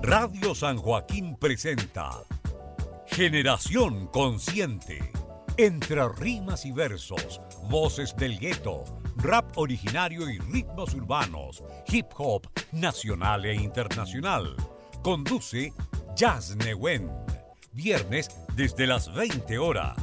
Radio San Joaquín presenta Generación Consciente. Entre rimas y versos, voces del gueto, rap originario y ritmos urbanos, hip hop nacional e internacional. Conduce Jazz Newen. Viernes desde las 20 horas.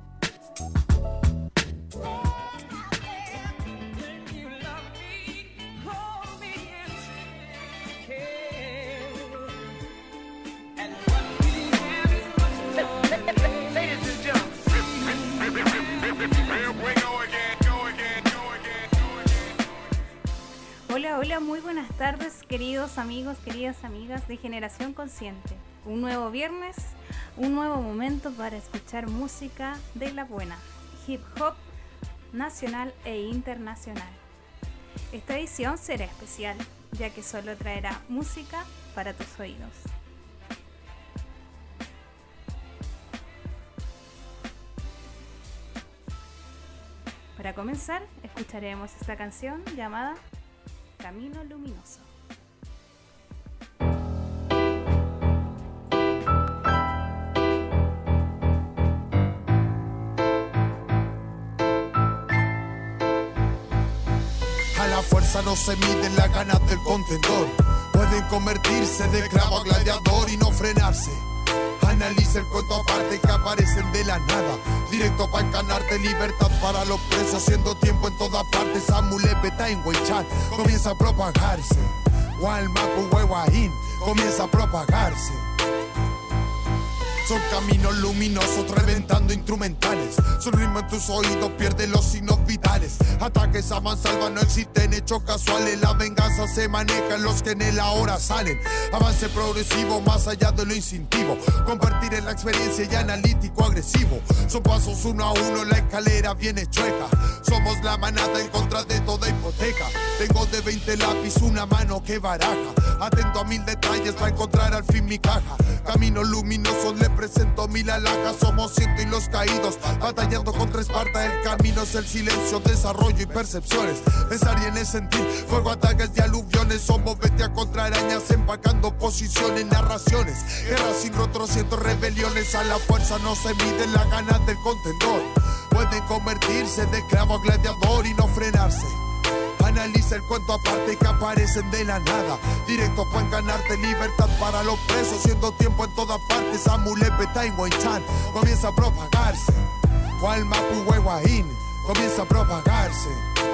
Hola, muy buenas tardes, queridos amigos, queridas amigas de Generación Consciente. Un nuevo viernes, un nuevo momento para escuchar música de la buena, hip hop nacional e internacional. Esta edición será especial, ya que solo traerá música para tus oídos. Para comenzar, escucharemos esta canción llamada Camino Luminoso. A la fuerza no se miden las ganas del contendor. Pueden convertirse de esclavo a gladiador y no frenarse. Analiza el cuento aparte que aparecen de la nada. Directo para encanarte, libertad para los presos. Haciendo tiempo en todas partes. Amulepeta en Huaychán comienza a propagarse. Gualmapu, Huehuaín comienza a propagarse. Son caminos luminosos reventando instrumentales. Son ritmos en tus oídos, pierde los signos vitales. Ataques a mansalva no existen hechos casuales. La venganza se maneja en los que en el ahora salen. Avance progresivo más allá de lo instintivo. Compartir en la experiencia y analítico agresivo. Son pasos uno a uno, la escalera viene chueca. Somos la manada en contra de toda hipoteca. Tengo de 20 lápiz una mano que baraja. Atento a 1000 detalles para encontrar al fin mi caja. Caminos luminosos le presento 1000 alhajas. Somos ciento y los caídos batallando contra Esparta. El camino es el silencio, desarrollo y percepciones. Pensar y en el sentir, fuego, ataques y aluviones. Somos bestia contra arañas empacando posiciones, narraciones. Guerras sin retrociertos, rebeliones. A la fuerza no se miden las ganas del contendor. Pueden convertirse de esclavo a gladiador y no frenarse. Analiza el cuento aparte que aparecen de la nada. Directo para ganarte, libertad para los presos. Siendo tiempo en todas partes. Amulepeta en Huaychán comienza a propagarse. Gualmapu, Huehuaín comienza a propagarse.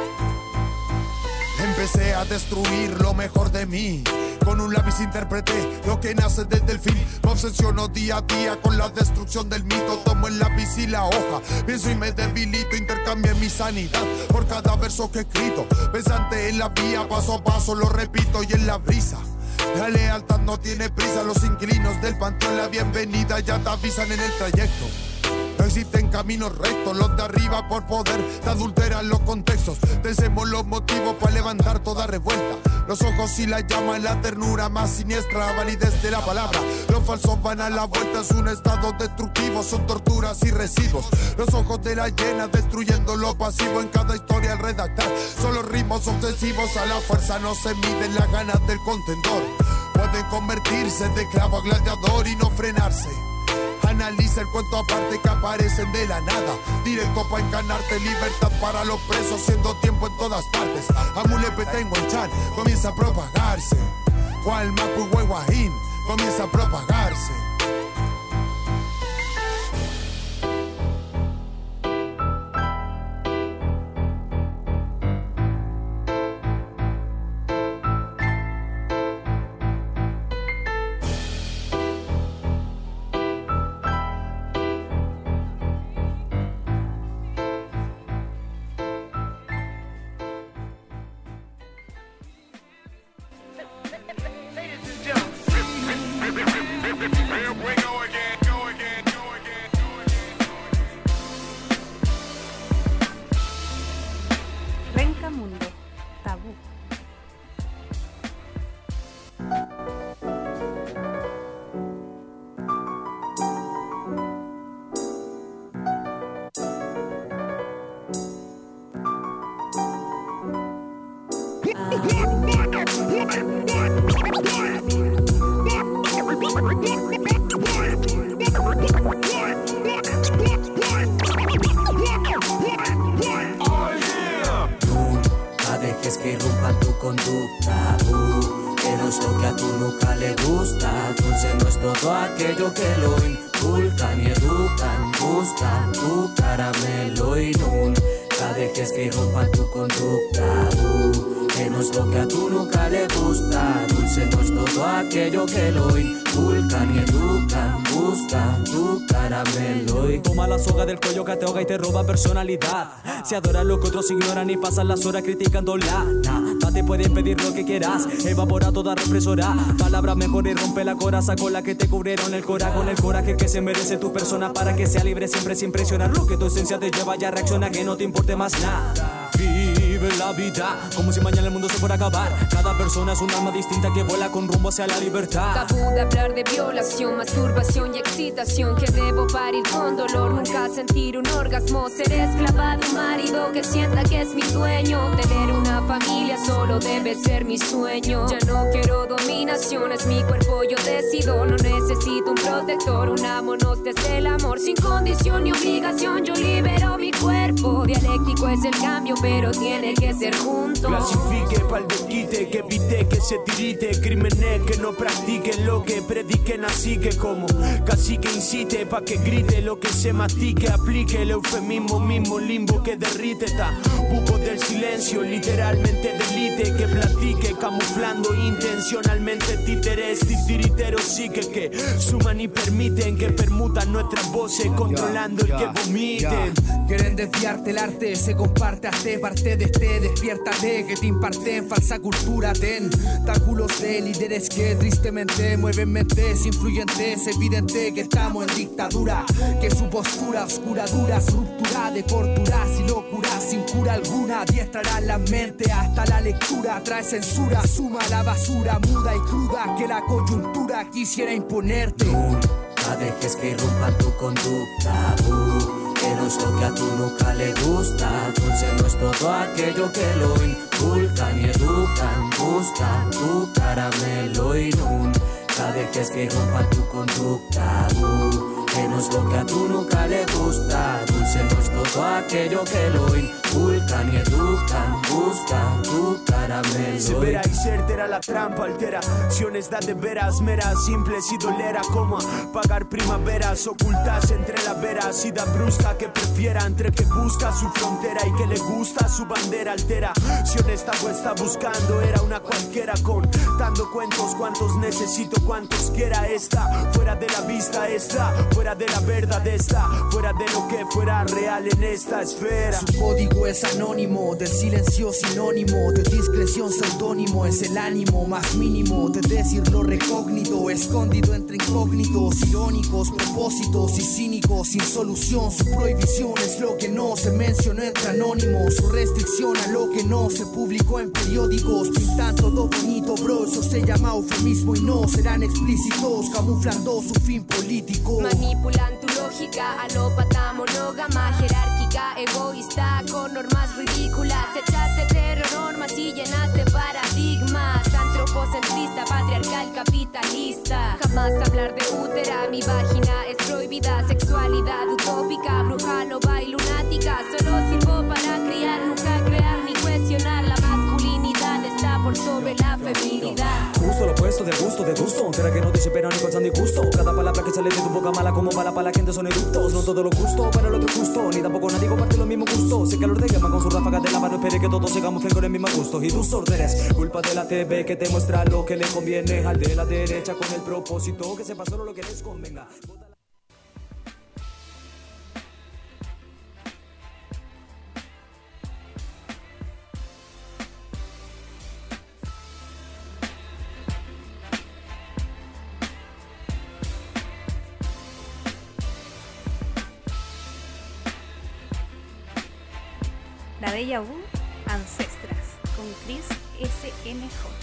Empecé a destruir lo mejor de mí. Con un lápiz interpreté lo que nace desde el fin. Me obsesiono día a día con la destrucción del mito. Tomo el lápiz y la hoja, pienso y me debilito. Intercambio mi sanidad por cada verso que he escrito. Pensante en la vía, paso a paso lo repito. Y en la brisa la lealtad no tiene prisa. Los inquilinos del panteón la bienvenida ya te avisan en el trayecto. No existen caminos rectos, los de arriba por poder te adulteran los contextos. Pensemos los motivos para levantar toda revuelta. Los ojos y la llama, la ternura más siniestra, validez de la palabra. Los falsos van a la vuelta, es un estado destructivo, son torturas y residuos. Los ojos de la llena destruyendo lo pasivo en cada historia al redactar. Son los ritmos obsesivos, a la fuerza no se miden las ganas del contendor. Pueden convertirse de esclavo a gladiador y no frenarse. Analiza el cuento aparte que aparecen de la nada. Directo para encanarte, libertad para los presos. Siendo tiempo en todas partes. Amulepeta en Huaychán comienza a propagarse. Gualmapu, Huehuaín comienza a propagarse. Real break. conducta, que no es lo que a tu nuca le gusta. Dulce no es todo aquello que lo inculcan y educan. Buscan tu caramelo y nunca dejes que rompan tu conducta, que no es lo que a tu nuca le gusta. Dulce no es todo aquello que lo inculcan y educan. Busca tu caramelo y toma la soga del cuello que te ahoga y te roba personalidad. Se adora lo que otros ignoran y pasan las horas criticándola. Nada te puede pedir lo que quieras, evapora toda represora. Palabras mejores y rompe la coraza con la que te cubrieron el cora. Con el coraje que se merece tu persona para que sea libre siempre sin presionar. Lo que tu esencia te lleva ya reacciona, que no te importe más nada. Vive la vida como si mañana el mundo se fuera a acabar. Cada persona es un alma distinta que vuela con rumbo hacia la libertad. Tabú de hablar de violación, masturbación y excitación. Que debo parir con dolor, nunca sentir un orgasmo. Ser esclava de un marido que sienta que es mi dueño. Tener una familia solo debe ser mi sueño. Ya no quiero dominación, es mi cuerpo, yo decido. No necesito un protector, unámonos desde el amor. Sin condición ni obligación, yo libero mi cuerpo. Dialéctico es el cambio, pero tiene que ser juntos. Clasifique pa'l desquite, que evite que se tirite. Crímenes que no practiquen lo que prediquen, así que como casi que incite pa' que grite lo que se mastique. Aplique el eufemismo mismo, limbo que derrite. Buco del silencio, literalmente delite. Que platique camuflando intencionalmente títeres. Titiriteros sí que suman y permiten que permutan nuestras voces, controlando el que vomiten. Quieren desviarte el arte, se comparte arte, parte de este, despiértate, que te imparten falsa cultura, tentáculos de líderes que tristemente mueven mentes influyentes, evidente que estamos en dictadura, que su postura oscura, duras, ruptura de torturas y locuras, sin cura alguna, adiestrará la mente hasta la lectura, trae censura, suma la basura muda y cruda que la coyuntura quisiera imponerte. Nunca dejes que rompan tu conducta, que no es lo que a tu nuca le gusta. Dulce no es todo aquello que lo inculcan y educan. Busca tu caramelo y nunca dejes que rompan tu conducta, que no es lo que a tu nuca le gusta. Dulce no es todo aquello que lo inculcan y educan. Busca tu caramelo. Severa y certera la trampa, alteraciones da de veras, meras, simples y dolera, como apagar primaveras ocultas entre las veras y da brusca que prefiera entre que busca su frontera y que le gusta su bandera. Alteraciones está buscando, era una cualquiera contando cuentos, cuantos necesito, cuantos quiera. Esta fuera de la vista, esta fuera de la verdad, esta fuera de lo que fuera real en esta esfera. Su código es anónimo, del silencio sinónimo, de discreción seudónimo, es el ánimo más mínimo de decir lo recógnito, escondido entre incógnitos, irónicos, propósitos y cínicos, sin solución. Su prohibición es lo que no se mencionó entre anónimos, su restricción a lo que no se publicó en periódicos. Pintan todo bonito, bro, eso se llama eufemismo y no serán explícitos, camuflando su fin político. Manipulan tu lógica, alópata, monógama, jerárquica, egoísta, con normas ridículas. Echaste heteronormas y llenaste paradigmas. Antropocentrista, patriarcal, capitalista. Jamás hablar de útera, mi vagina es prohibida. Sexualidad utópica, bruja, loba y lunática. Solo sirvo para criar, nunca crear ni cuestionar. La masculinidad está por sobre la feminidad. Justo lo opuesto del gusto, de gusto. Será que no te supera ni con disgusto. Cada palabra que sale de tu boca mala como mala para la gente son eructos. No todo lo justo para el otro justo, ni tampoco nadie comparte los mismos gustos. Sé calor de llama con su ráfaga de lava, no espere que todos sigamos con el mismo gusto. Y tus órdenes, culpa de la TV que te muestra lo que le conviene al de la derecha con el propósito que sepa solo lo que les convenga. La Bella U, Ancestras, con Chris SNJ.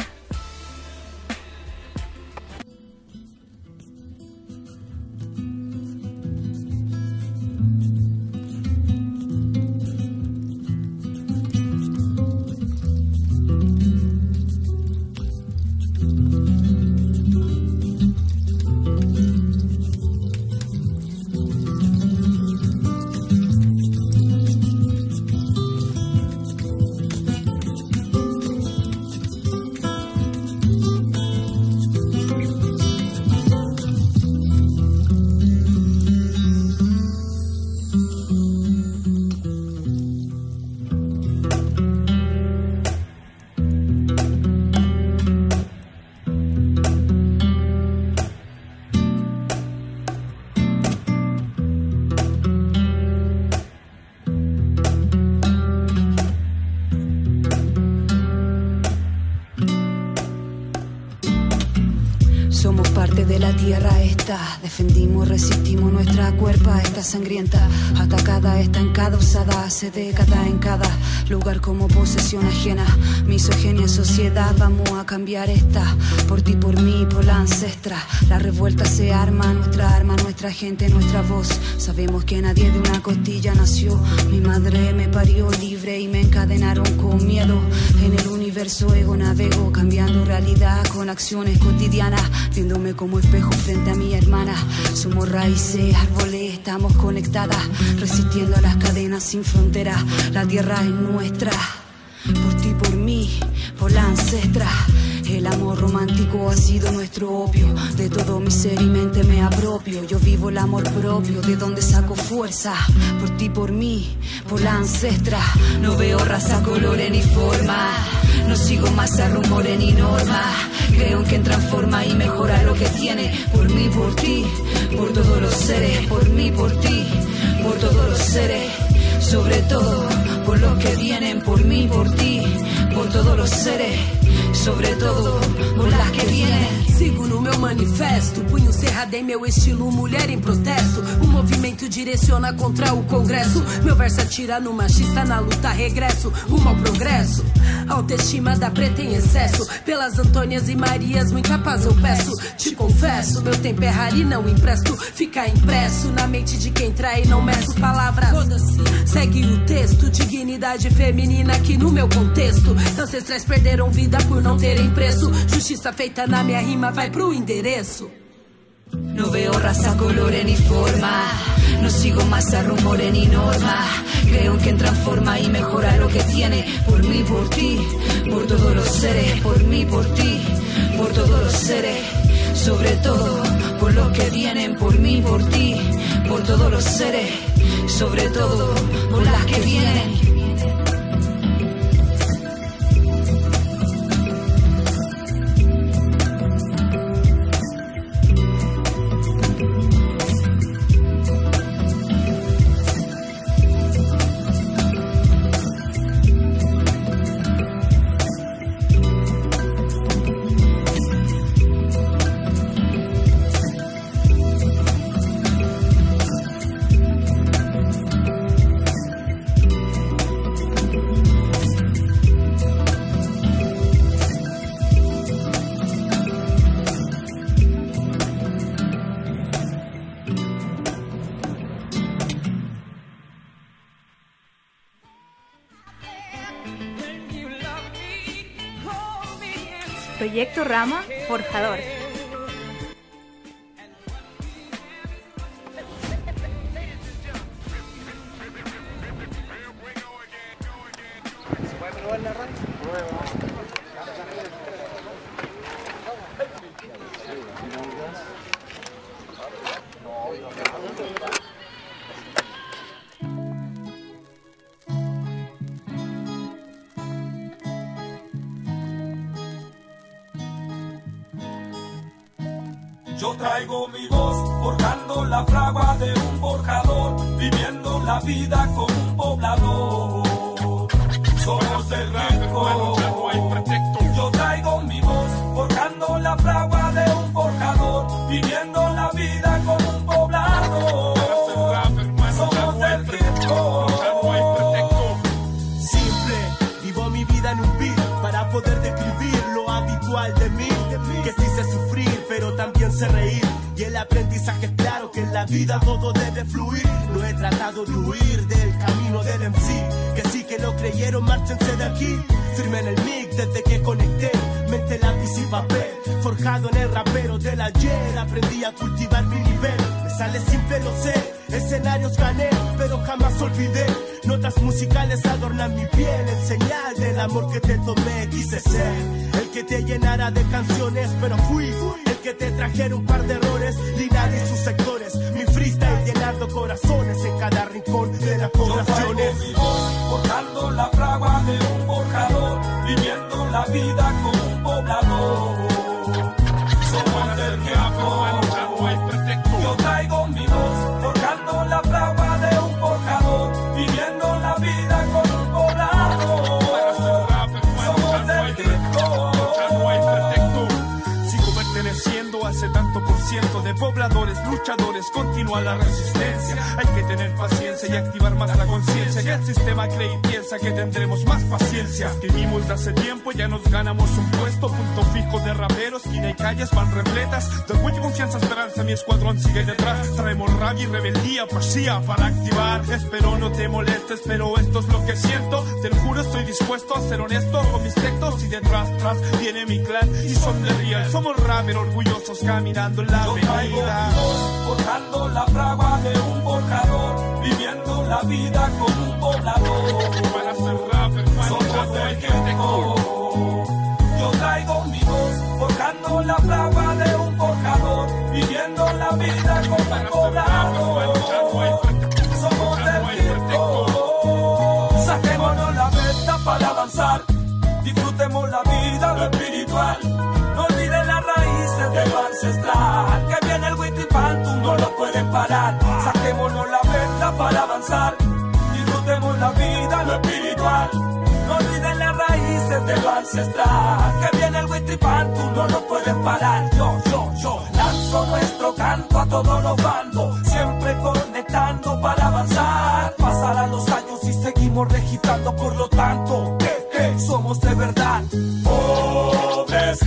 Somos parte de la tierra esta. Defendimos, resistimos nuestra cuerpa. Esta sangrienta, atacada, estancada, usada hace décadas en cada lugar como posesión ajena. Misoginia, sociedad, vamos a cambiar esta. Por ti, por mí, por la ancestra. La revuelta se arma, nuestra gente, nuestra voz. Sabemos que nadie de una costilla nació. Mi madre me parió libre y me encadenaron con miedo. En el universo ego navego, cambiando realidad con acciones cotidianas, viéndome como espejo frente a mi hermana. Somos raíces, árboles, estamos conectadas, resistiendo a las cadenas sin fronteras. La tierra es nuestra, por ti, por mí, por la ancestra. El amor romántico ha sido nuestro opio. De todo mi ser y mente me apropio. Yo vivo el amor propio, de donde saco fuerza. Por ti, por mí, por la ancestra. No veo raza, colores ni forma. No sigo masa, rumores ni normas. Creo en quien transforma y mejora lo que tiene. Por mí, por ti, por todos los seres. Por mí, por ti, por todos los seres. Sobre todo por los que vienen. Por mí, por ti, por todos los seres. Sobre todo por las que vienen. Sigo no meu manifesto, punho cerrado em meu estilo, mulher em protesto. O movimento direciona contra o congresso. Meu verso atira no machista, na luta regresso, rumo ao progresso. A autoestima da preta em excesso. Pelas Antônias e Marias, muita paz eu peço. Te confesso, meu tempo é raro e não empresto. Fica impresso na mente de quem trai e não meço palavras. Segue o texto, dignidade feminina aqui no meu contexto. Ancestrais perderam vida por não terem preço. Justiça feita na minha rima vai pro endereço. No veo raza, colores ni forma. No sigo masa, rumores ni norma. Creo en quien transforma y mejora lo que tiene. Por mí, por ti, por todos los seres. Por mí, por ti, por todos los seres. Sobre todo por los que vienen. Por mí, por ti, por todos los seres. Sobre todo por las que vienen. Proyecto Rama Forjador. Yo traigo mi voz, forjando la fragua de un forjador, viviendo la vida como un poblador. Somos el rico. Yo traigo mi voz, forjando la fragua de un forjador, viviendo la vida como un poblador. Somos el rico. Simple, vivo mi vida en un beat para poder describir lo habitual de mí. Que sí sé sufrir, pero también sé reír. Y el aprendizaje es claro que en la vida todo debe fluir. No he tratado de huir del camino del MC. Que sí que lo creyeron, márchense de aquí. Firme en el mic desde que conecté. Mente, lápiz y papel. Forjado en el rapero del ayer. Aprendí a cultivar mi nivel. Me sale simple, lo sé. Escenarios gané, pero jamás olvidé. Notas musicales adornan mi piel. En señal del amor que te tomé, quise ser el que te llenara de canciones, pero fui el que te trajera un par de errores. Linares y sus sectores, mi freestyle llenando corazones en cada rincón de las poblaciones. Yo traigo mi voz, forjando la fragua de un forjador, viviendo la vida como un poblador. Somos el rico. Yo traigo mi voz, forjando la fragua de un forjador, viviendo la vida como un poblador. Somos el rico. Sigo perteneciendo a hace tanto por ciento de pobladores, luchadores, continúa la resistencia. Hay que tener paciencia y activar más la conciencia, que el sistema cree y piensa que tendremos más paciencia. Vivimos de hace tiempo, ya nos ganamos un puesto, punto fijo de raperos, esquina y calles van repletas de orgullo, confianza, esperanza, mi escuadrón sigue detrás. Traemos rabia y rebeldía, poesía para activar. Espero no te molestes, pero esto es lo que siento. Te lo juro, estoy dispuesto a ser honesto con mis textos. Y detrás, tras, viene mi clan y son de real. Somos rappers orgullosos caminando en la avenida. Forjando la fragua de un forjador, viviendo la vida como un poblador. Para ser rapper, somos del Queteco. Yo traigo mi voz, forjando la fragua de un forjador, viviendo la vida como un poblador. Somos del Queteco. Saquémonos la meta para avanzar, disfrutemos la vida, lo espiritual. No olviden las raíces de lo ancestral, que viene el Witipantu, no lo pueden parar. Saquémonos la meta para avanzar, disfrutemos la vida, lo espiritual. No olviden las raíces de lo ancestral, que viene el Witipantu, no lo pueden parar. Yo lanzo nuestro canto a todos los bandos, siempre conectando para avanzar. Pasarán los años y seguimos registrando, por lo tanto, somos de verdad. Pobres,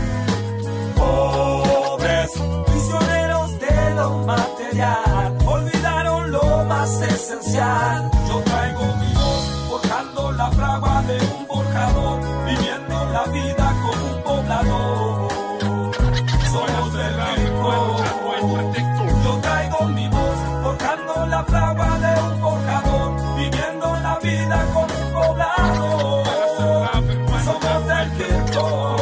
prisioneros de lo material, olvidaron lo más esencial. Yo traigo mi voz, forjando la fragua de un forjador, viviendo la vida como un poblador. Somos del rico. Yo traigo mi voz, forjando la fragua de un forjador, viviendo la vida como un poblador. Somos del rico.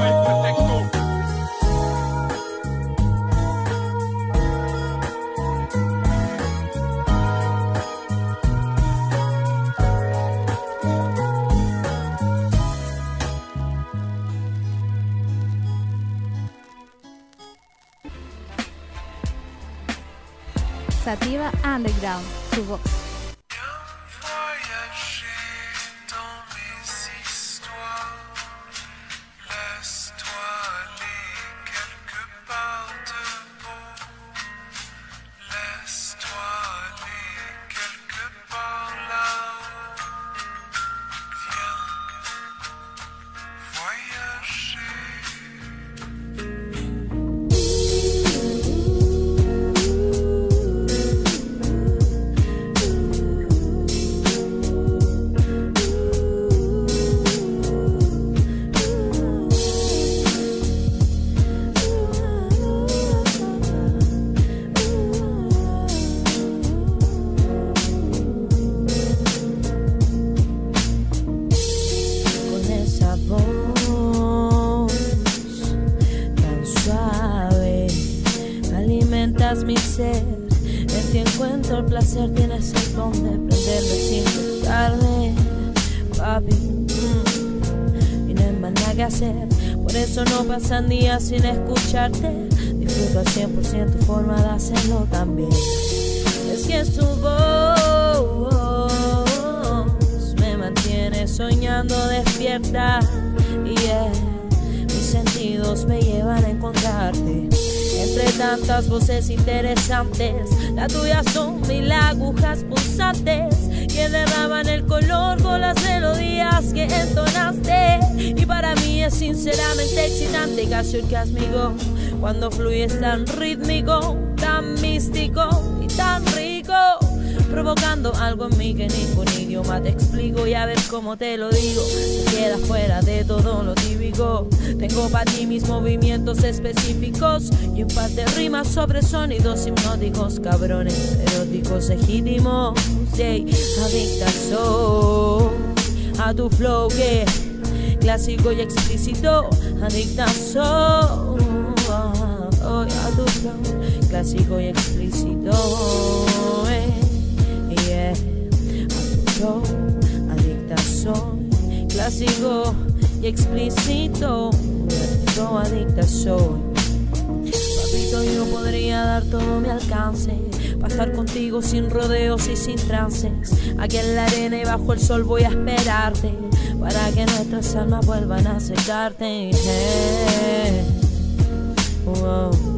Sativa Underground, su voz. Mi ser, en ti encuentro el placer, tienes el don de prenderme sin tarde, papi, y no hay más nada que hacer, por eso no pasan días sin escucharte, disfruto al 100% tu forma de hacerlo también, es que su voz me mantiene soñando despierta, y mis sentidos me llevan a encontrarte. Entre tantas voces interesantes, las tuyas son mil agujas pulsantes que derraman el color con las melodías que entonaste. Y para mí es sinceramente excitante, casi orgásmico, cuando fluyes tan rítmico, tan místico y tan rico, provocando algo en mí que ningún idioma te explico. Y a ver cómo te lo digo, te quedas fuera de todo lo típico. Tengo para ti mis movimientos específicos y un par de rimas sobre sonidos hipnóticos, cabrones, eróticos, legítimos. Sí, adicta soy a tu flow que clásico y explícito. Adicta soy a tu flow clásico y explícito. Yeah. Adicta soy, clásico y explícito. Yo adicta soy. Papito, yo podría dar todo mi alcance para estar contigo sin rodeos y sin trances. Aquí en la arena y bajo el sol voy a esperarte para que nuestras almas vuelvan a acercarte. Wow.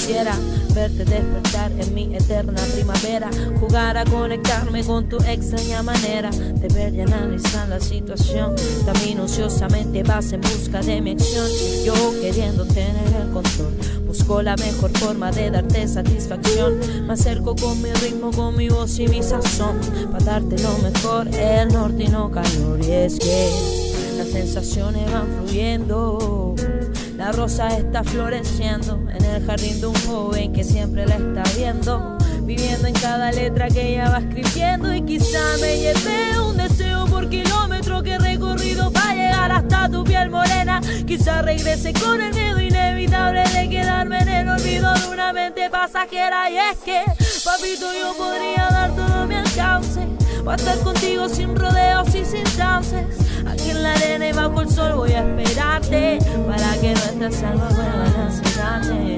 quisiera verte despertar en mi eterna primavera, jugar a conectarme con tu extraña manera de ver y analizar la situación. Tan minuciosamente vas en busca de mi acción, yo queriendo tener el control. Busco la mejor forma de darte satisfacción. Me acerco con mi ritmo, con mi voz y mi sazón, para darte lo mejor, el norte y no calor. Y es que las sensaciones van fluyendo, la rosa está floreciendo en el jardín de un joven que siempre la está viendo, viviendo en cada letra que ella va escribiendo. Y quizá me lleve un deseo por kilómetro que he recorrido para llegar hasta tu piel morena. Quizá regrese con el miedo inevitable de quedarme en el olvido de una mente pasajera. Y es que, papito, yo podría dar todo mi alcance para estar contigo sin rodeos y sin chances. Aquí en la arena y bajo el sol voy a esperarte para que nuestras almas vuelvan a cerrarse.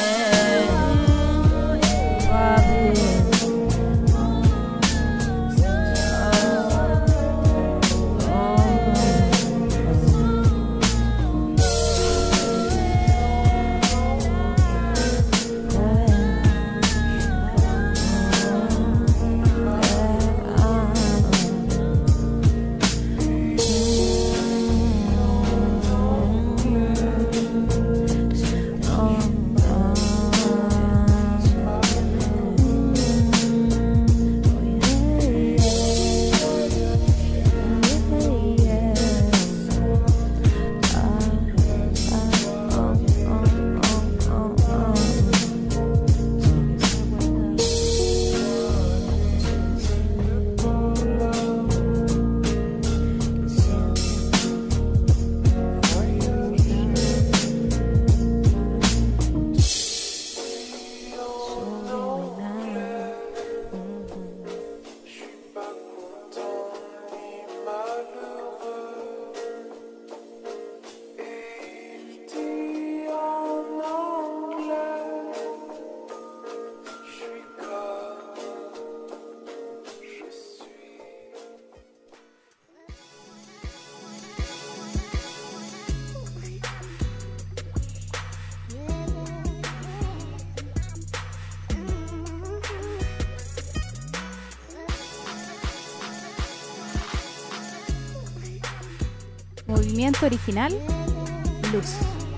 Movimiento original, Luz.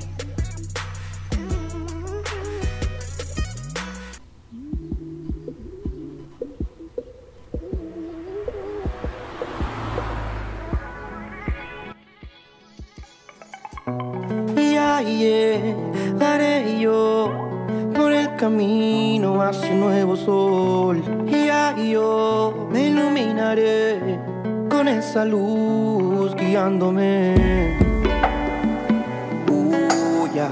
Ya llegaré yo por el camino hacia un nuevo sol. Ya yo me iluminaré con esa luz guiándome. Ya.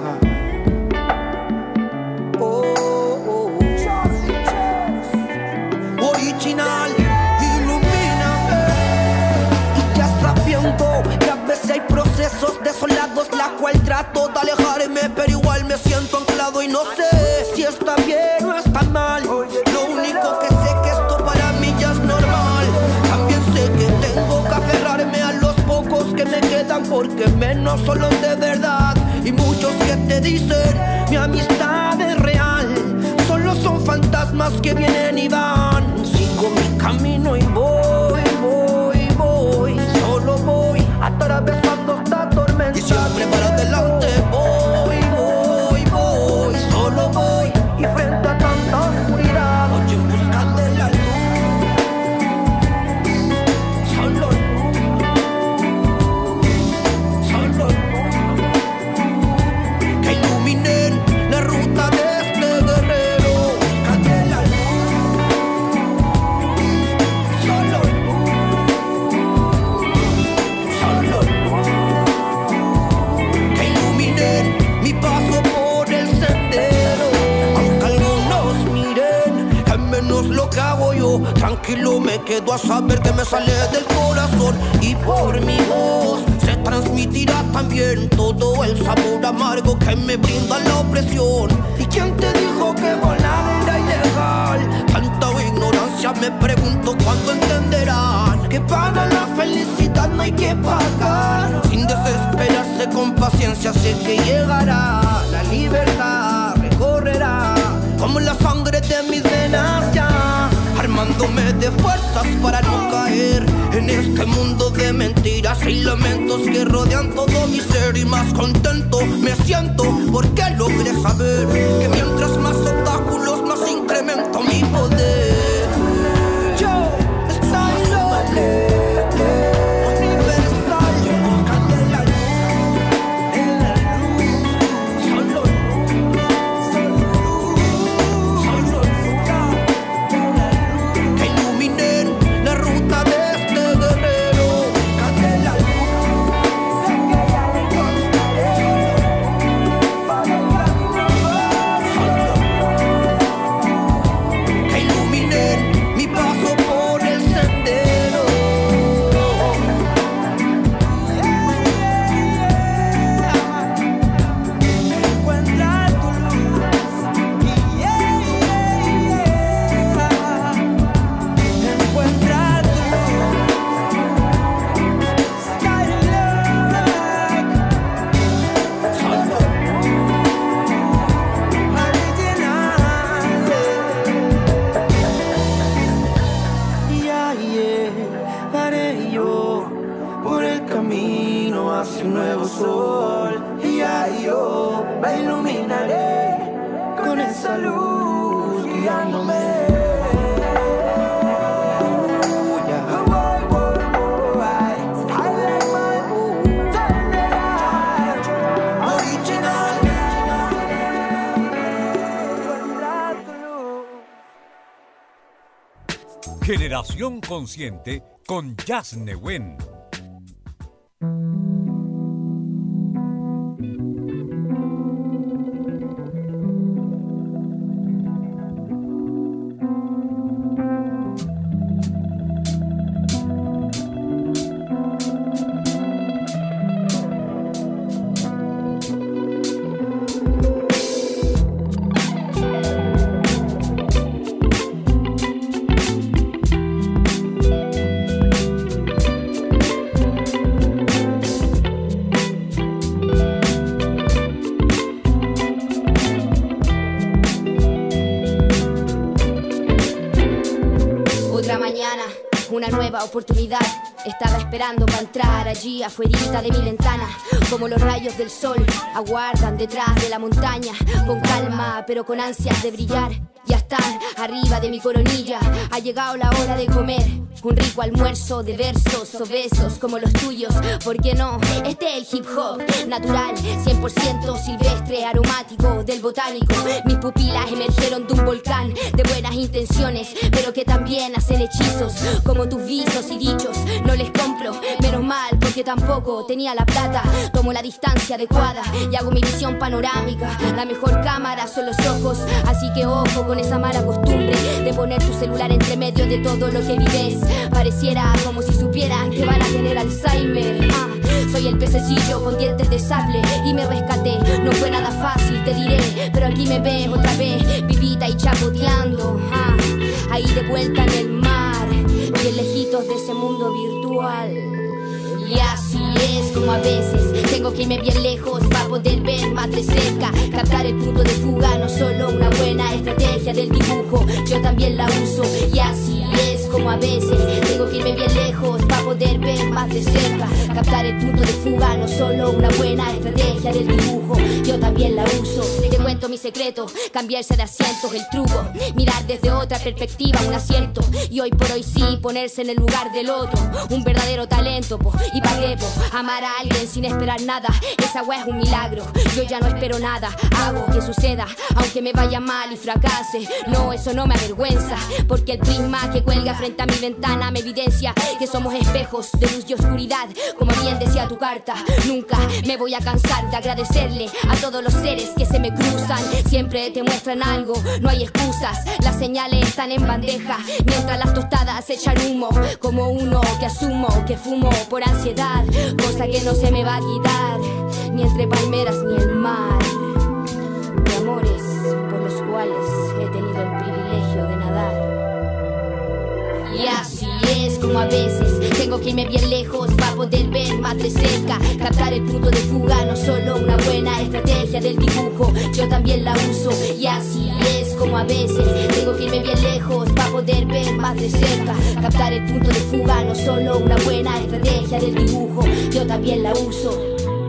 Original, ilumíname. Y ya sabiendo que a veces hay procesos desolados, la cual trato de alejarme, pero igual me siento anclado y no sé si está bien o está mal. Lo único que sé que esto para mí ya es normal. También sé que tengo que aferrarme a los pocos que me quedan, porque menos son los de verdad. Y muchos que te dicen mi amistad es real, solo son fantasmas que vienen y van. Sigo mi camino y voy, solo voy atravesando esta tormenta. Y siempre para adelante voy, solo voy. Y frente a tanta oscuridad voy en busca de la luz. Solo que iluminen la ruta de este guerrero. Busca de la luz. Que iluminen mi paso por el sendero. Aunque algunos miren que menos lo que hago yo, tranquilo me quedo a saber que me sale del corazón. Y por mi voz se transmitirá también todo el sabor amargo que me brinda la opresión. ¿Y quién te dijo que volar era ilegal? Tanta ignorancia, me pregunto cuándo entenderán que para la felicidad no hay que pagar. Sin desesperarse, con paciencia sé que llegará la libertad. correrá como la sangre de mis venas ya, armándome de fuerzas para no caer en este mundo de mentiras y lamentos que rodean todo mi ser. Y más contento me siento porque logré saber que mientras más obstáculos más incremento mi poder. Yo estoy loco. Generación Consciente con Yasne Wen. Oportunidad, estaba esperando para entrar allí afuerita de mi ventana, como los rayos del sol aguardan detrás de la montaña, con calma pero con ansias de brillar. Ya están arriba de mi coronilla, ha llegado la hora de comer un rico almuerzo de versos o besos como los tuyos. ¿Por qué no? Este es el hip hop natural, 100% silvestre, aromático del botánico. Mis pupilas emergieron de un volcán de buenas intenciones, pero que también hacen hechizos como tus visos y dichos. No les compro, menos mal, porque tampoco tenía la plata. Tomo la distancia adecuada y hago mi visión panorámica. La mejor cámara son los ojos, así que ojo con esa mala costumbre de poner tu celular entre medio de todo lo que vives. Pareciera como si supieran que van a tener Alzheimer. Soy el pececillo con dientes de sable y me rescaté. No fue nada fácil, te diré, pero aquí me ves otra vez, vivita y chapoteando. Ahí de vuelta en el mar, bien lejitos de ese mundo virtual. Y así es como a veces tengo que irme bien lejos para poder ver más de cerca, captar el punto de fuga, no solo una buena estrategia del dibujo, yo también la uso. Y así es como a veces tengo que irme bien lejos para poder ver más de cerca, captar el punto de fuga, no solo una buena estrategia del dibujo, yo también la uso. Te cuento mi secreto, cambiarse de asientos el truco, mirar desde otra perspectiva un acierto, y hoy por hoy sí ponerse en el lugar del otro, un verdadero talento, po. Y pa' qué, po, amar a alguien sin esperar nada, esa weá es un milagro, yo ya no espero nada, hago que suceda, aunque me vaya mal y fracase, no, eso no me avergüenza, porque el prisma que cuelga frente a mi ventana me evidencia que somos espejos de luz y oscuridad, como bien decía tu carta. Nunca me voy a cansar de agradecerle a todos los seres que se me cruzan, siempre te muestran algo, no hay excusas, las señales están en bandeja, mientras las tostadas echan humo, como uno que asumo que fumo por ansiedad, cosa que no se me va a quitar, ni entre palmeras ni el mar, de amores por los cuales he tenido el privilegio de nadar. Y así es como a veces tengo Tengo que irme bien lejos para poder ver más de cerca. Captar el punto de fuga, no solo una buena estrategia del dibujo, yo también la uso. Y así es como a veces tengo que irme bien lejos para poder ver más de cerca. Captar el punto de fuga, no solo una buena estrategia del dibujo, yo también la uso.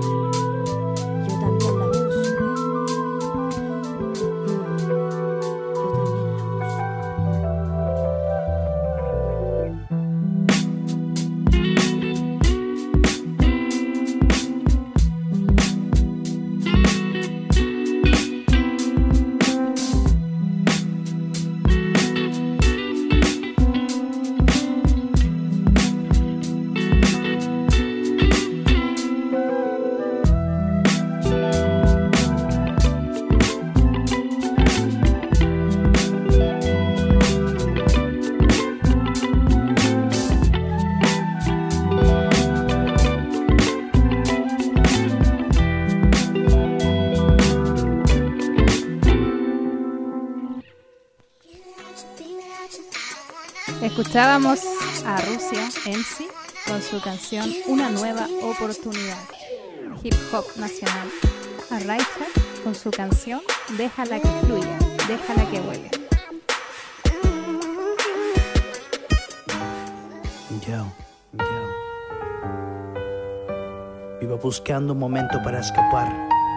Escuchábamos a Rusia MC con su canción Una Nueva Oportunidad. Hip Hop Nacional. A Raicha con su canción Déjala que fluya, déjala que huele. Vivo buscando un momento para escapar,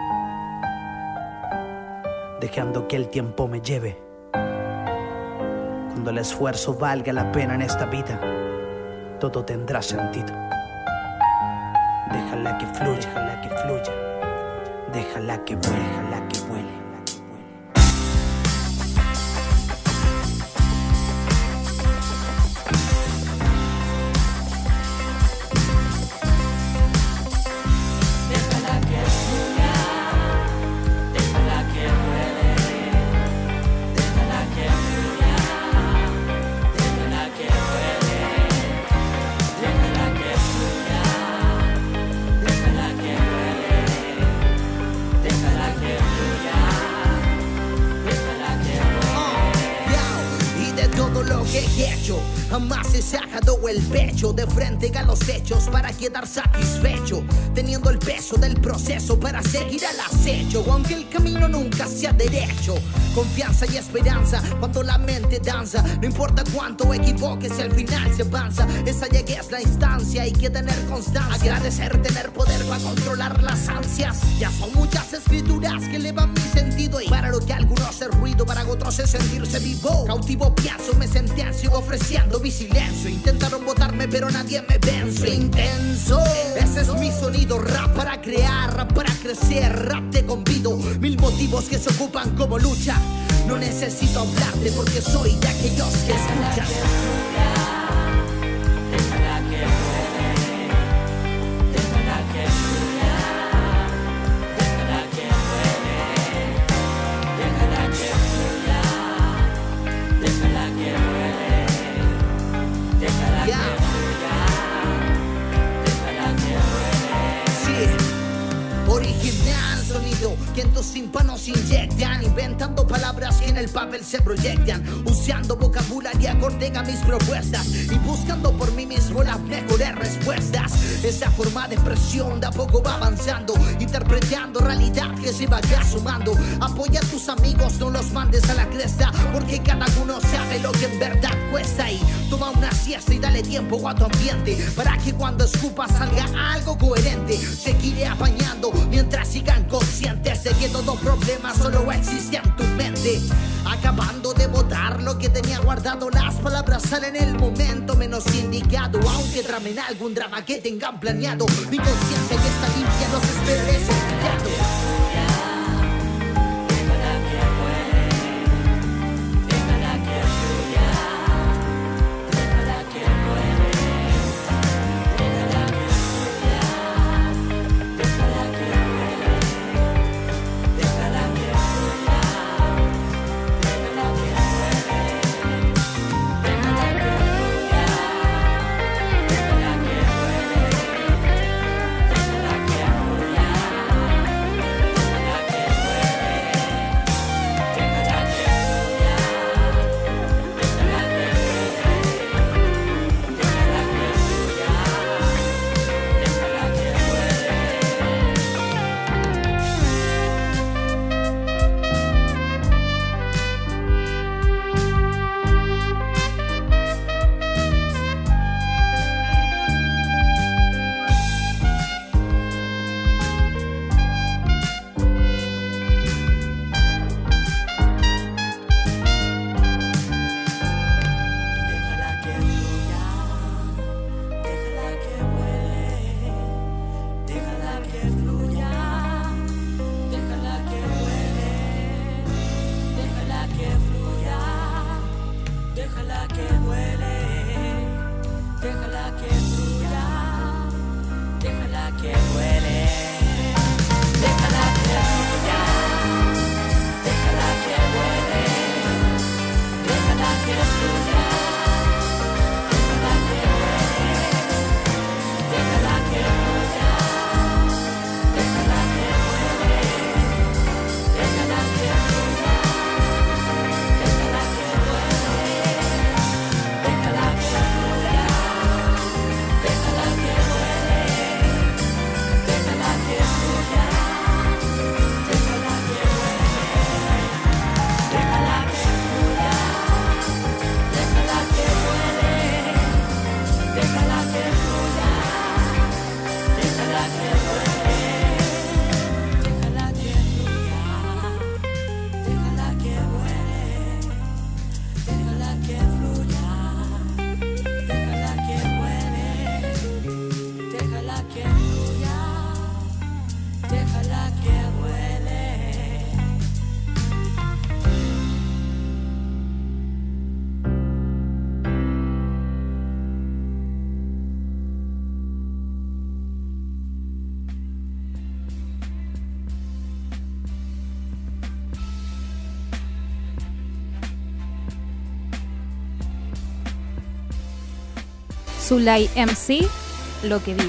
dejando que el tiempo me lleve. Cuando el esfuerzo valga la pena en esta vida, todo tendrá sentido. Déjala que fluya, déjala que fluya, déjala que vuele, déjala que vuele. Jamás he sacado el pecho de frente a los hechos para quedar satisfecho, teniendo el peso del proceso para seguir al acecho, aunque el camino nunca sea derecho. Confianza y esperanza cuando la mente danza, no importa cuánto equivoques, al final se avanza. Esa llegué es la instancia, hay que tener constancia. Agradecer tener poder para controlar las ansias. Ya son muchas escrituras que elevan mi sentido, y para lo que algunos es ruido, para otros es sentirse vivo. Cautivo pienso, me sentencio ofreciendo mi silencio. Intentaron botarme pero nadie me vence. Intenso, ese es mi sonido. Rap para crear, rap para crecer. Rap te convido, 1000 motivos que se ocupan como lucha. No necesito hablarte porque soy de aquellos que escuchan. Que en tus tímpanos inyectan, inventando palabras que en el papel se proyectan, usando vocabulario acorde a mis propuestas y buscando por mí mismo las mejores respuestas. Esa forma de expresión de a poco va avanzando, interpretando realidad que se vaya sumando. Apoya a tus amigos, no los mandes a la cresta, porque cada uno sabe lo que en verdad cuesta. Y toma una siesta y dale tiempo a tu ambiente, para que cuando escupas salga algo coherente. Seguiré apañando mientras sigan conscientes de que todo problema solo existe en tu mente. Acabando de botar lo que tenía guardado, las palabras salen en el momento menos indicado, aunque tramen algún drama que tengan planeado. Mi conciencia ya está limpia, los esperaré sin Zulay MC, Lo que vivo.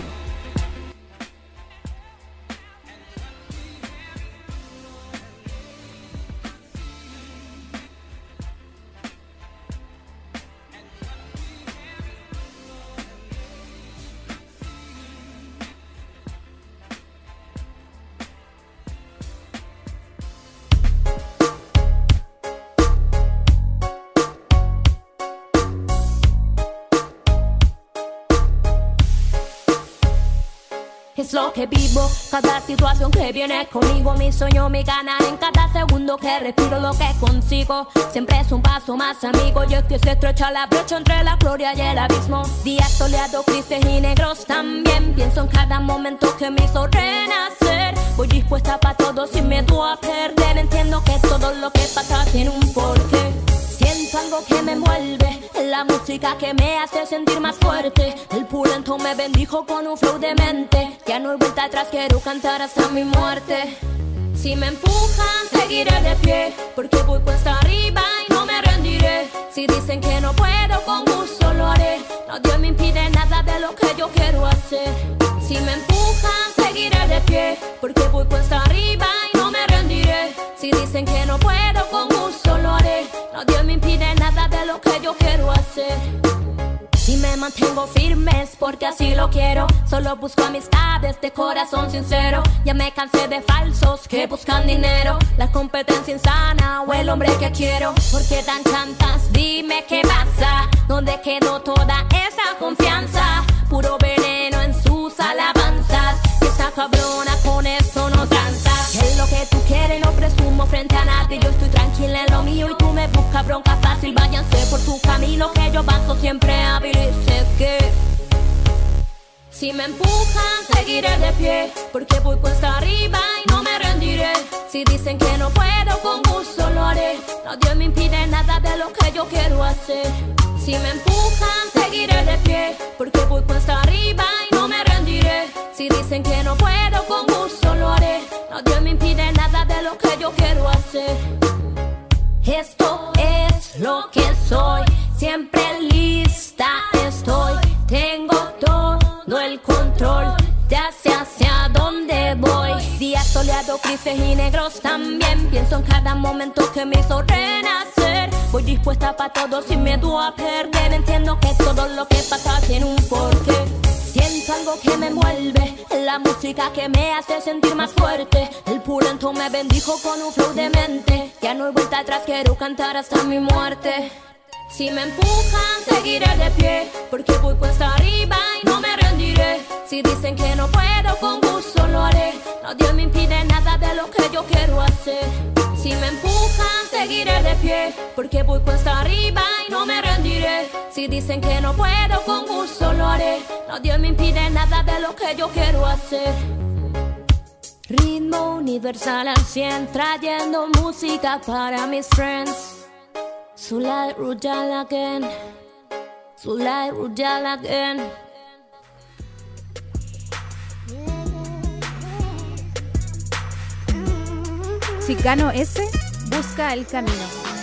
Es lo que vivo, cada situación que viene conmigo. Mi sueño me gana en cada segundo que respiro. Lo que consigo siempre es un paso más, amigo. Y es que se estrecha la brecha entre la gloria y el abismo. Días soleados, grises y negros también. Pienso en cada momento que me hizo renacer. Voy dispuesta para todo sin miedo a perder. Entiendo que todo lo que pasa tiene un porqué. Siento algo que me envuelve, la música que me hace sentir más fuerte. El pulento me bendijo con un flow de mente. Ya no hay vuelta atrás, quiero cantar hasta mi muerte. Si me empujan, seguiré de pie, porque voy cuesta arriba y no me rendiré. Si dicen que no puedo, con gusto lo haré. No, Dios me impide nada de lo que yo quiero hacer. Si me empujan, seguiré de pie, porque voy cuesta arriba y no me rendiré. Si dicen que no puedo, con gusto lo haré. No, Dios me impide nada de lo que yo quiero hacer. Si me mantengo firme es porque así lo quiero. Solo busco amistades de corazón sincero. Ya me cansé de falsos que buscan dinero, la competencia insana o el hombre que quiero. ¿Por qué dan tantas? Dime qué pasa. ¿Dónde quedó toda esa confianza? Puro veneno en sus alabanzas. Esa cabrona con eso no tranza. ¿Qué es lo que tú quieres? No presumo frente a nadie. Yo estoy tranquila en lo mío y tú me buscas bronca fácil. Váyanse por su camino que yo avanzo siempre hábil. Y sé que si me empujan seguiré de pie, porque voy cuesta arriba y no me rendiré. Si dicen que no puedo, con gusto lo haré. No, Dios me impide nada de lo que yo quiero hacer. Si me empujan seguiré de pie, porque voy cuesta arriba y no me rendiré. Si dicen que no puedo, con gusto lo haré. No, Dios me impide nada de lo que yo quiero hacer. Esto es lo que soy, siempre lista estoy. Tengo todo el control, ya sé hacia dónde voy. Días soleados, grises y negros también. Pienso en cada momento que me hizo renacer. Voy dispuesta para todo sin miedo a perder. Entiendo que todo lo que pasa tiene un porqué. Siento algo que me envuelve, la música que me hace sentir más fuerte. El pulento me bendijo con un flow de mente. Ya no hay vuelta atrás, quiero cantar hasta mi muerte. Si me empujan, seguiré de pie, porque voy cuesta arriba y no me rendiré. Si dicen que no puedo, con gusto lo haré. No, Dios me impide nada de lo que yo quiero hacer. Si me empujan, seguiré de pie, porque voy cuesta arriba y no me rendiré. Si dicen que no puedo, con gusto lo haré. No, Dios me impide nada de lo que yo quiero hacer. Ritmo universal al 100, trayendo música para mis friends. Zulay Rujal again, Zulay Rujal again. Chicano S, busca el camino.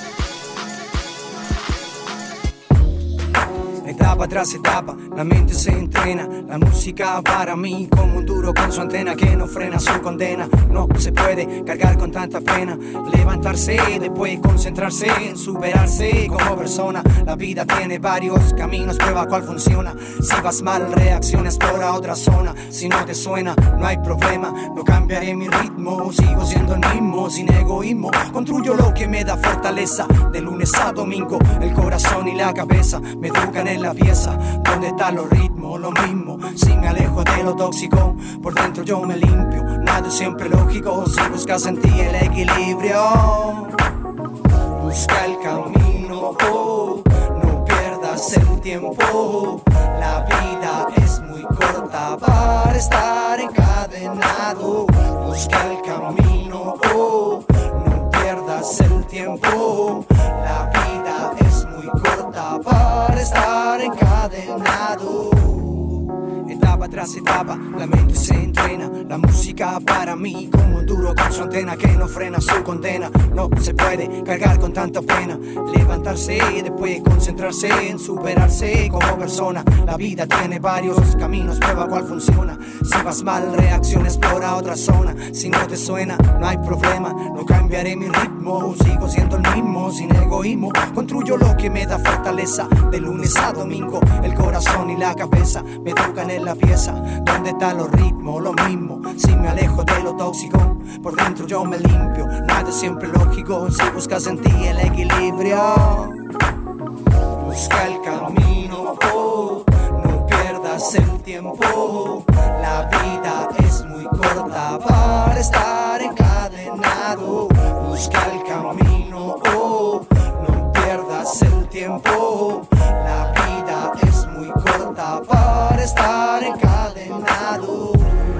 Etapa tras etapa, la mente se entrena. La música para mí como un duro con su antena que no frena su condena. No se puede cargar con tanta pena. Levantarse, después concentrarse en superarse como persona. La vida tiene varios caminos, prueba cuál funciona. Si vas mal, reacciona, explora otra zona. Si no te suena, no hay problema. No cambiaré mi ritmo, sigo siendo el mismo, sin egoísmo. Construyo lo que me da fortaleza. De lunes a domingo, el corazón y la cabeza me educan en la pieza, donde están los ritmos, lo mismo. Si me alejo de lo tóxico, por dentro yo me limpio. Nada es siempre lógico, si buscas en ti el equilibrio. Busca el camino, no pierdas el tiempo. La vida es muy corta para estar encadenado. Busca el camino, no pierdas el tiempo. La vida es muy corta para estar encadenado. Etapa tras etapa, la mente se entrena. La música para mí como un duro con su antena que no frena su condena. No se puede cargar con tanta pena, levantarse y después concentrarse en superarse como persona. La vida tiene varios caminos, prueba cuál funciona. Si vas mal, reacciona, explora otra zona. Si no te suena, no hay problema, no cambiaré mi ritmo. Sigo siendo el mismo, sin egoísmo. Construyo lo que me da fortaleza. De lunes a domingo, el corazón y la cabeza me tocan en la pieza. ¿Dónde están los ritmos? Lo mismo. Si me alejo de lo tóxico, por dentro yo me limpio. Nada es siempre lógico si buscas en ti el equilibrio. Busca el camino, oh, no pierdas el tiempo. La vida es muy corta para estar encadenado. Busca el camino, oh, no pierdas el tiempo. La vida es muy corta para estar encadenado.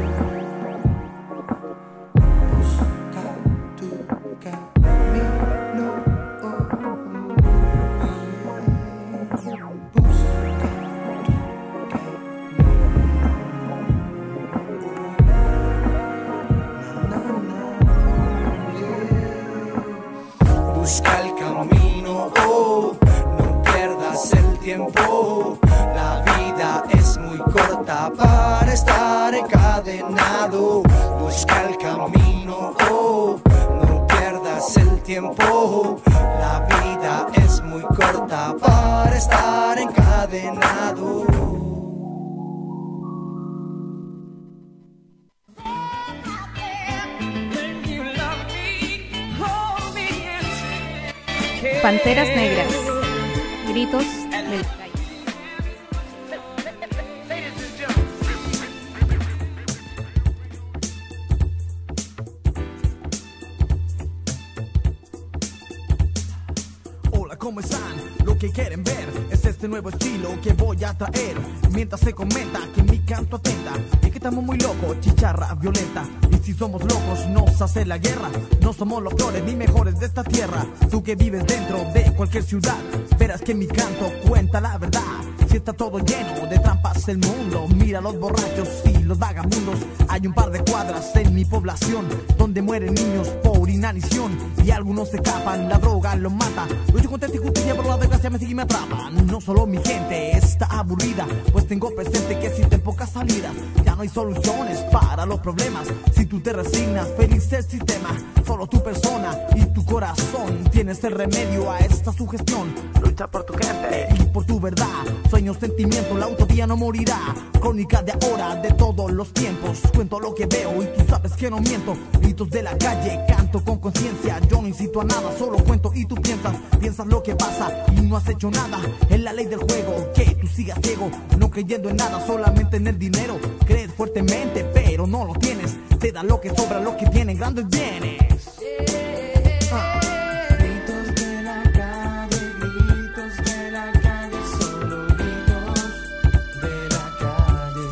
Busca el camino, oh, no pierdas el tiempo. La vida es muy corta para estar encadenado. Busca el camino, oh, no pierdas el tiempo. La vida es muy corta para estar encadenado. Panteras Negras, Gritos del Calle. Hola, ¿cómo están? Lo que quieren ver es este nuevo estilo que voy a traer. Mientras se comenta que mi canto atenta y que estamos muy locos, chicharra violenta. Y si somos locos nos hace la guerra. No somos los peores ni mejores de esta tierra. Tú que vives dentro de cualquier ciudad, verás que mi canto cuenta la verdad. Si está todo lleno de trampas el mundo, mira los borrachos y los vagabundos. Hay un par de cuadras en mi población donde mueren niños por inanición y algunos se escapan, la droga los mata. Lucho contra esta injusticia, pero la desgracia me sigue y me atrapa. No solo mi gente está aburrida, pues tengo presente que existen pocas salidas. Ya no hay soluciones para los problemas. Si tú te resignas, feliz el sistema. Solo tu persona y tu corazón tienes el remedio a esta sugestión. Lucha por tu gente y por tu verdad. Sueños, sentimientos, la utopía no morirá. Crónica de ahora, de todos los tiempos. Cuento lo que veo y tú sabes que no miento. Gritos de la calle, canto con conciencia. Yo no incito a nada, solo cuento y tú piensas. Piensas lo que pasa y no has hecho nada. Es la ley del juego, que tú sigas ciego, no creyendo en nada, solamente en el dinero. Crees fuertemente, pero no lo tienes. Te da lo que sobra, lo que tienen grandes bienes. Gritos de la calle, gritos de la calle, solo gritos de la calle.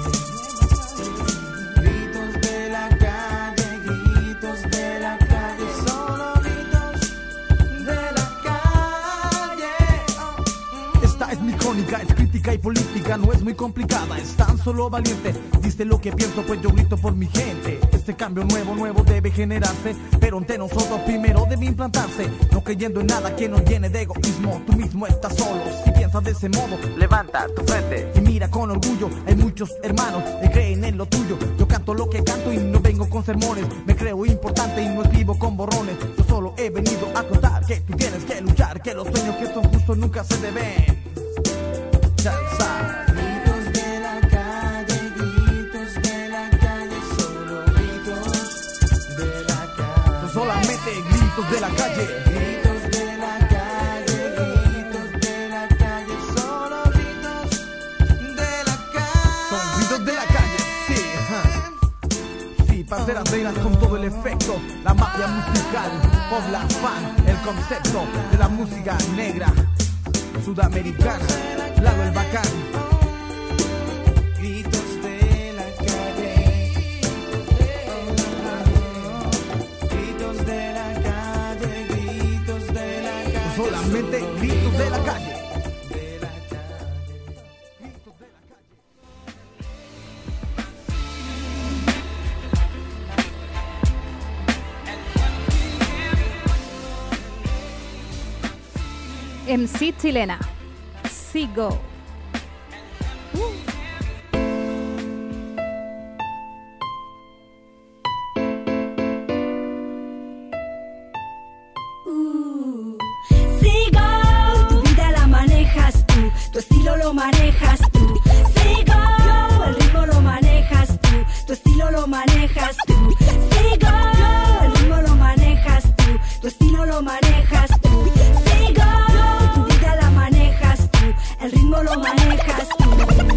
Gritos de la calle, gritos de la calle, solo gritos de la calle. Esta es mi crónica, es crítica y política, no es muy complicada, es tan solo valiente. Dice lo que pienso, pues yo grito por mi gente. Este cambio nuevo debe generarse, pero entre nosotros primero debe implantarse. No creyendo en nada que nos llene de egoísmo. Tú mismo estás solo, si piensas de ese modo, levanta tu frente y mira con orgullo. Hay muchos hermanos que creen en lo tuyo. Yo canto lo que canto y no vengo con sermones. Me creo importante y no escribo con borrones. Yo solo he venido a contar que tú tienes que luchar, que los sueños que son justos nunca se deben. Salsa. Gritos de la calle, gritos de la calle, solo gritos de la calle. Son solamente gritos de la calle. Gritos de la calle, gritos de la calle, solo gritos de la calle. Son gritos de la calle, sí. Sí, Panteras Negras con todo el efecto. La magia musical, Pobla Fan, el concepto de la música negra sudamericana, Lado el Bacán. Gritos de la calle, gritos de la calle, gritos de la calle. Solamente gritos de la calle. MC chilena, Sigo. Sigo, tu vida la manejas tú, tu estilo lo manejas tú. Sigo, el ritmo lo manejas tú, tu estilo lo manejas tú. Sigo, el ritmo lo manejas tú, tu estilo lo manejas tú. Sigo, tu vida la manejas tú, el ritmo lo manejas tú.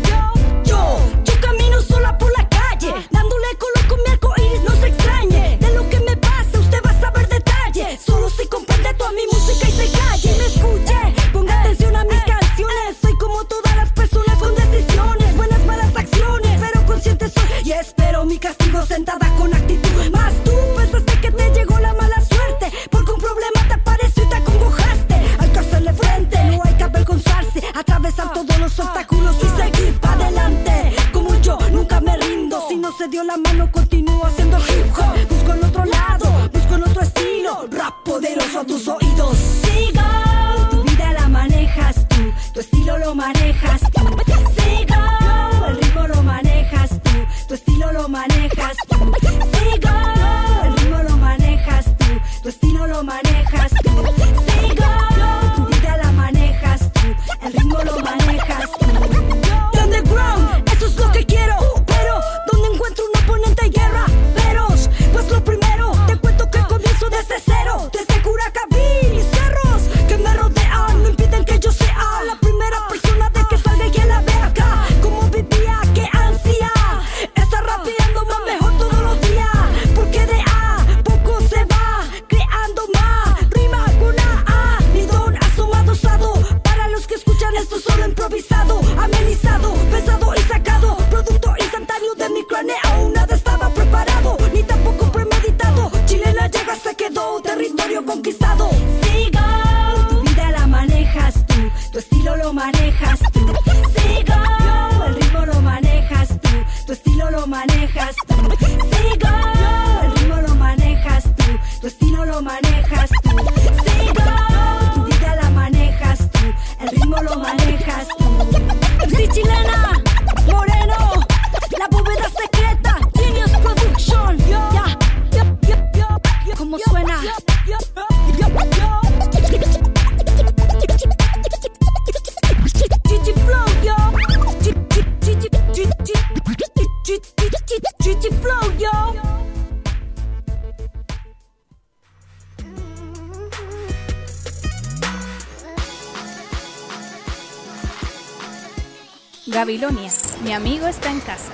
Yo camino sola por la calle, dándole color con mi arco iris, no se extrañe. De lo que me pasa usted va a saber detalle, solo si comprende toda mi música y se calle y me escuche. Ponga atención a mis canciones, soy como todas las personas con decisiones, buenas, malas acciones, pero consciente soy y espero mi castigo sentada con actitud. Más tú pensaste que te llegó la mala suerte, porque un problema te apareció y te acongojaste. Hay que hacerle frente, no hay que avergonzarse, atravesar todos los obstáculos y seguir para adelante. Como yo, nunca me rindo, si no se dio la mano continúo haciendo hip hop. Busco el otro lado, busco el otro estilo, rap poderoso a tus oídos. Sigo, tu vida la manejas tú, tu estilo lo manejas tú. Sigo, el ritmo lo manejas tú, tu estilo lo manejas tú. Sigo, el ritmo lo manejas tú, tu estilo lo manejas tú. Sigo, tu vida la manejas tú, el ritmo lo manejas tú. The underground, eso es lo que quiero, pero ¿dónde encuentro un oponente en guerra? Veros, pues lo primero, te cuento que comienzo desde cero, desde Curacaví y cerros que me rodean, no impiden que yo sea la primera persona de que salga y que la vea acá. Como vivía, qué ansia, estar rapeando más mejor todos los días, porque de a poco se va creando más rima con a ni don asomado osado. Para los que escuchan esto solo improvisado, amenizado, pensado y sacado, producto instantáneo de mi cráneo, aún nada estaba preparado, ni tampoco premeditado. Chilena llega, se quedó, territorio conquistado. Sigo, tu vida la manejas tú, tu estilo lo manejas tú. Sigo, el ritmo lo manejas tú, tu estilo lo manejas tú. Sigo, el ritmo lo manejas tú, tu estilo lo manejas tú. Sigo, tu vida la manejas tú, el ritmo lo manejas tú. MC chilena, Moreno, la bóveda secreta, Genius Production. ¿Cómo suena? Gigi Flow, yo. Gigi Flow, yo. Gabilonia, mi amigo está en casa.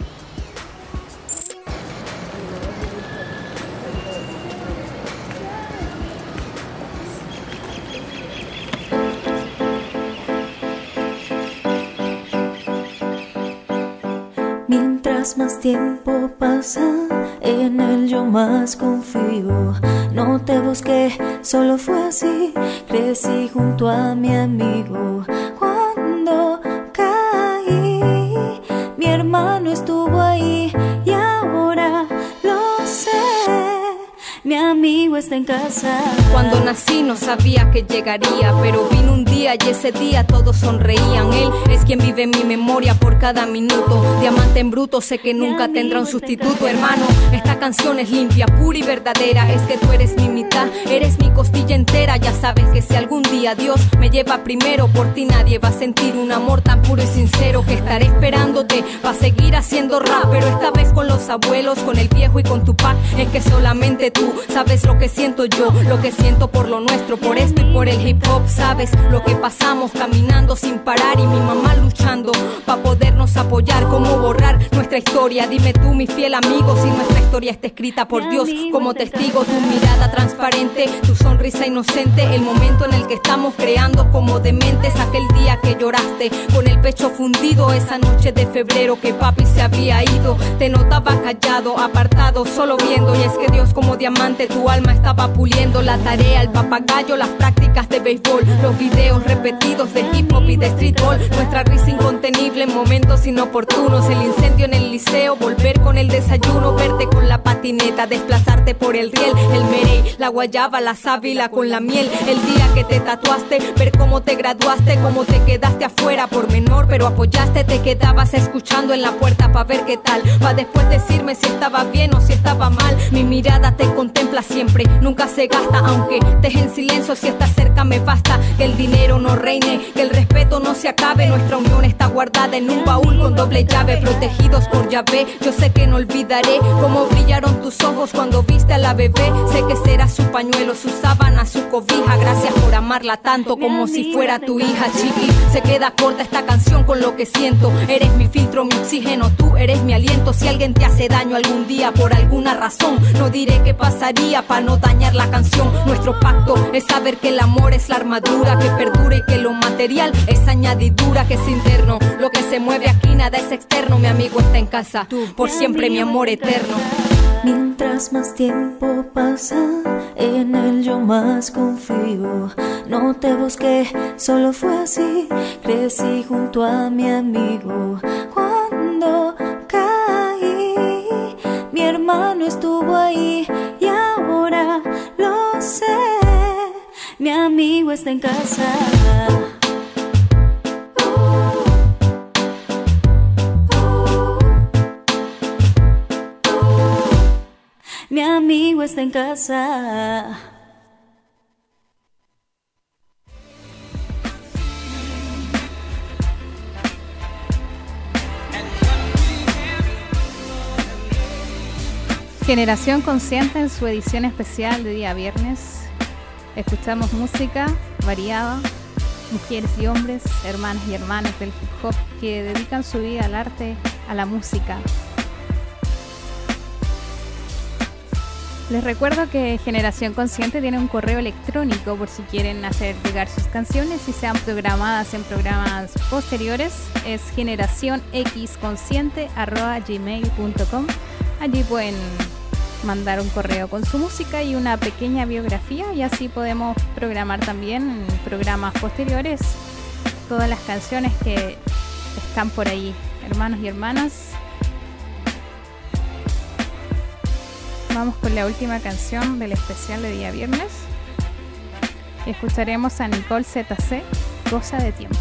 Mientras más tiempo pasa, en él yo más confío. No te busqué, solo fue así. Crecí junto a mi amigo. Cuando caí, mi hermano estuvo ahí y ahora lo sé. Mi amigo está en casa. Cuando nací no sabía que llegaría, pero vino un día y ese día todos sonreían. Él es quien vive en mi memoria por cada minuto. Diamante en bruto, sé que nunca tendrá un sustituto. Hermano, esta canción es limpia, pura y verdadera. Es que tú eres mi mitad, eres mi costilla entera. Ya sabes que si algún día Dios me lleva primero, por ti nadie va a sentir un amor tan puro y sincero. Que estaré esperándote pa' seguir haciendo rap, pero esta vez con los abuelos, con el viejo y con tu pack. Es que solamente tú sabes lo que siento yo, lo que siento por lo nuestro, por esto y por el hip hop. Sabes lo que pasamos caminando sin parar y mi mamá luchando pa' podernos apoyar. Cómo borrar nuestra historia, dime tú mi fiel amigo, si nuestra historia está escrita por Dios como testigo. Tu mirada transparente, tu sonrisa inocente, el momento en el que estamos creando como dementes. Aquel día que lloraste con el pecho fundido, esa noche de febrero que papi se había ido. Te notaba callado, apartado, solo viendo, y es que Dios como diamante tu alma estaba puliendo. La tarea, el papagayo, las prácticas de béisbol, los videos repetidos de hip hop y de streetball, nuestra risa incontenida insostenible en momentos inoportunos. El incendio en el liceo, volver con el desayuno, verte con la patineta, desplazarte por el riel, el merey, la guayaba, la sábila con la miel. El día que te tatuaste, ver cómo te graduaste, cómo te quedaste afuera por menor, pero apoyaste, te quedabas escuchando en la puerta pa' ver qué tal, pa' después decirme si estaba bien o si estaba mal. Mi mirada te contempla siempre, nunca se gasta, aunque deje en silencio, si estás cerca me basta. Que el dinero no reine, que el respeto no se acabe, nuestra unión está guardada en un baúl con doble llave, protegidos por Yahvé. Yo sé que no olvidaré cómo brillaron tus ojos cuando viste a la bebé. Sé que será su pañuelo, su sábana, su cobija. Gracias por amarla tanto como si fuera tu hija, chiqui. Se queda corta esta canción con lo que siento. Eres mi filtro, mi oxígeno, tú eres mi aliento. Si alguien te hace daño algún día por alguna razón, no diré qué pasaría para no dañar la canción. Nuestro pacto es saber que el amor es la armadura que perdura y que lo material es añadidura, que es interno. Lo que se mueve aquí nada es externo. Mi amigo está en casa, por siempre mi amor eterno. Mientras más tiempo pasa, en él yo más confío. No te busqué, solo fue así. Crecí junto a mi amigo. Cuando caí, mi hermano estuvo ahí. Y ahora lo sé, mi amigo está en casa. Mi amigo está en casa. Generación Consciente en su edición especial de día viernes. Escuchamos música variada, mujeres y hombres, hermanas y hermanos del hip hop que dedican su vida al arte, a la música. Les recuerdo que Generación Consciente tiene un correo electrónico por si quieren hacer llegar sus canciones y sean programadas en programas posteriores. Es generacionxconsciente@gmail.com. Allí pueden mandar un correo con su música y una pequeña biografía, y así podemos programar también en programas posteriores todas las canciones que están por ahí. Hermanos y hermanas, vamos con la última canción del especial de día viernes. Escucharemos a Nicole ZC, Cosa de Tiempo.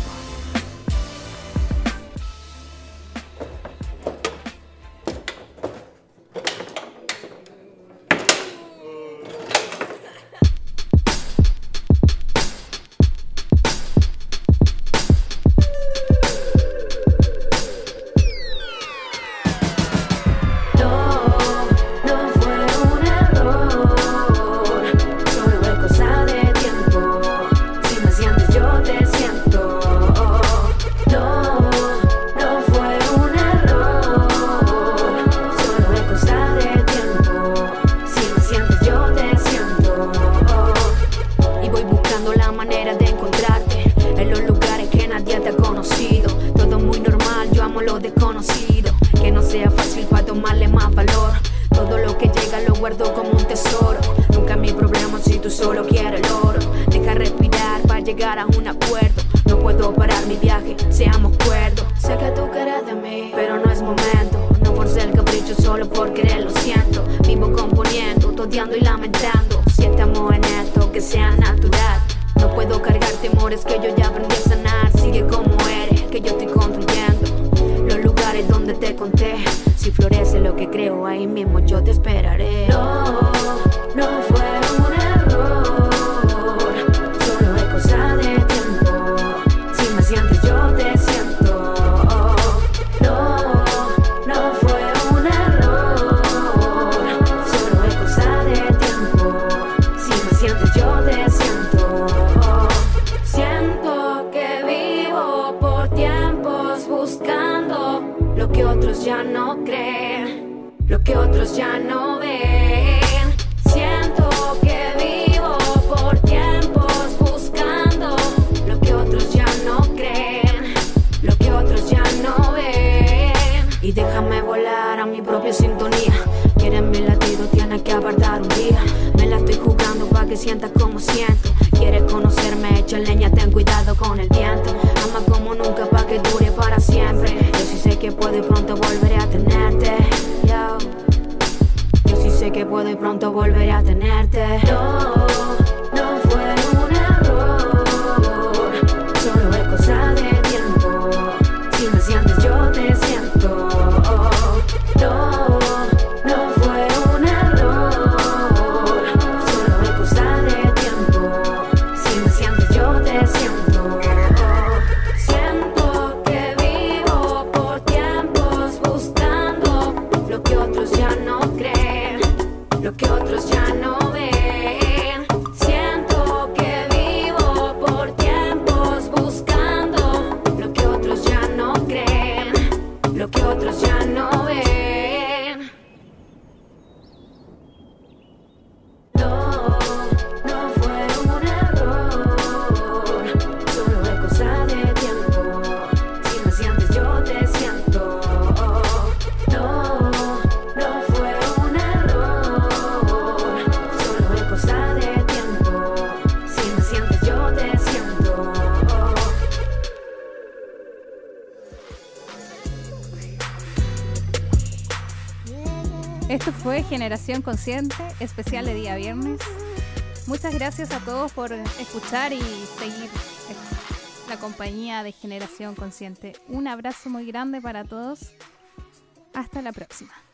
Quiere conocerme, echa leña, ten cuidado con el viento. Ama como nunca pa' que dure para siempre. volveré a tenerte. No, no fue un error, solo es cosa de tiempo. Si me sientes yo te siento. No, no fue un error, solo es cosa de tiempo. Si me sientes yo te siento. Siento que vivo por tiempos buscando lo que otros ya no creen, lo que otros ya no ven. Siento que vivo por tiempos buscando lo que otros ya no creen, lo que otros ya no ven. No, no fue un error, solo es cosa de tiempo. Si me sientes yo te siento. No, no fue un error, solo es cosa de tiempo. Si me sientes yo te siento. Esto fue Generación Consciente, especial de día viernes. Muchas gracias a todos por escuchar y seguir la compañía de Generación Consciente. Un abrazo muy grande para todos. Hasta la próxima.